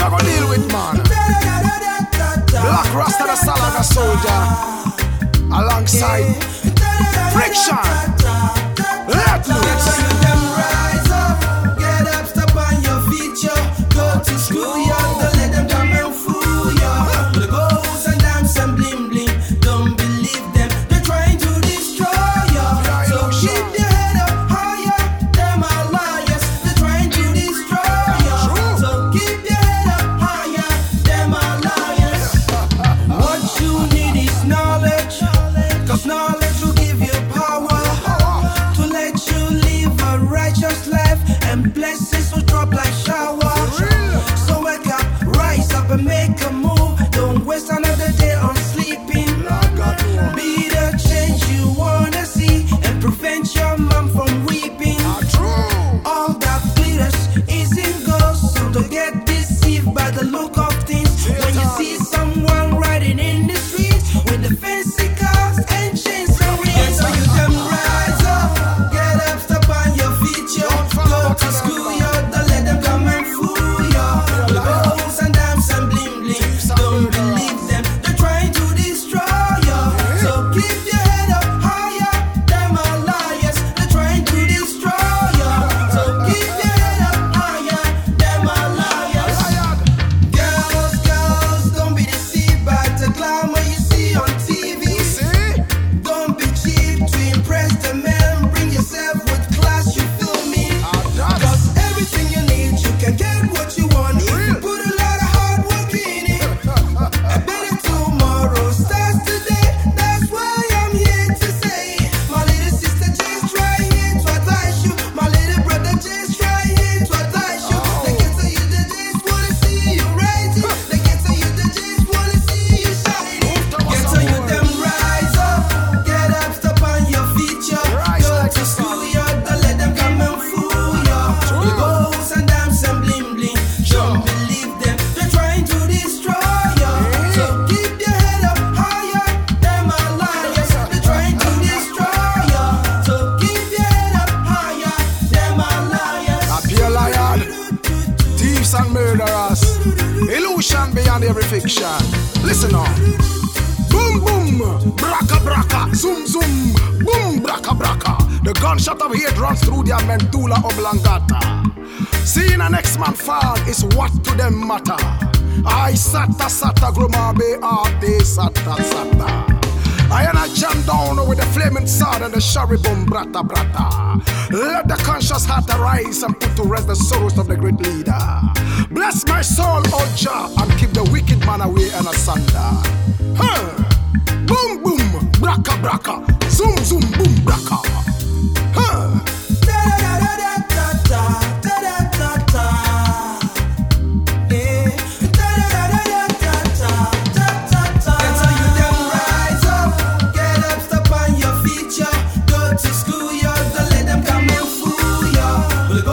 you gonna deal with, man? Black Rasta the Salaga soldier alongside Friction. Let loose. Rise up, get up, step on your feet, yo. Go to school, yo. Don't let them come and fool you. The goals and dance and bling bling. Don't believe them, they're trying to destroy you. So keep your head up higher. Them are liars, they're trying to destroy you. So keep your head up higher. Them are liars. What you need is knowledge, 'cause knowledge will give you power to let you live a righteous life, and blessings will drop like shower. So wake up, rise up and make a move. Don't waste another day on sleeping. Be the change you wanna see and prevent your mom from weeping. All that glitters isn't gold, so don't get deceived by the look of things. When you see someone riding in the streets with the fancy cars and chains and rings, so you can rise up, get up, step on your feet, yo. Go to school, yo. Don't let them come and fool you. The goals and dance and bling bling. Don't believe them, they're trying to destroy you. So keep your head up higher. Them are liars, they're trying to destroy you. So keep your head up higher. Them are liars. Girls, don't be deceived by the glamour you see on TV. Don't be cheap to impress the men. Bring yourself with class, you feel me? 'Cause everything you need, you can get what you want. If you put a lot of hard work in it, a better tomorrow starts today. That's why I'm here to say, my little sister just right here to advise you. My little brother just right here to advise you. They can tell you they just wanna see you rising. They can tell you they just wanna see you shining. Can tell you them rise up, get up, step on your feet, yo. Go to school, yo. Don't let them come and fool you. The goals and dance and bling bling. Don't believe them, they're trying to destroy you. So keep your head up higher. Them are liars, they're trying to destroy you. So keep your head up higher. Them are liars. A pure liar, thieves and murderers, illusion beyond every fiction. Listen on. Boom boom, braka braka, zoom zoom, boom braka braka. The gunshot of hate runs through their medulla oblongata. Seeing an ex-man fall is what to them matter. I sata sata grumabe ate sata sata. I and I jam down with the flaming sword and the cherubim brata brata. Let the conscious heart arise and put to rest the sorrows of the great leader. Bless my soul, O Jah, and keep the wicked man away and asunder. Huh.